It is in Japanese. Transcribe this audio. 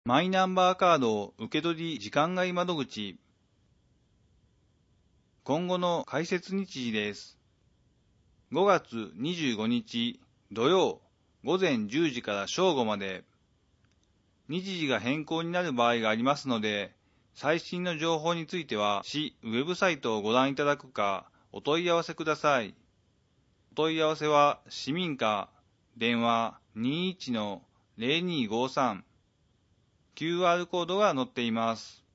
マイナンバーカード受取時間外窓口。今後の開設日時です。5月25日土曜午前10時から正午まで。日時が変更になる場合がありますので、最新の情報については市ウェブサイトをご覧いただくかお問い合わせください。お問い合わせは市民課電話 21-0253。QR コードが載っています。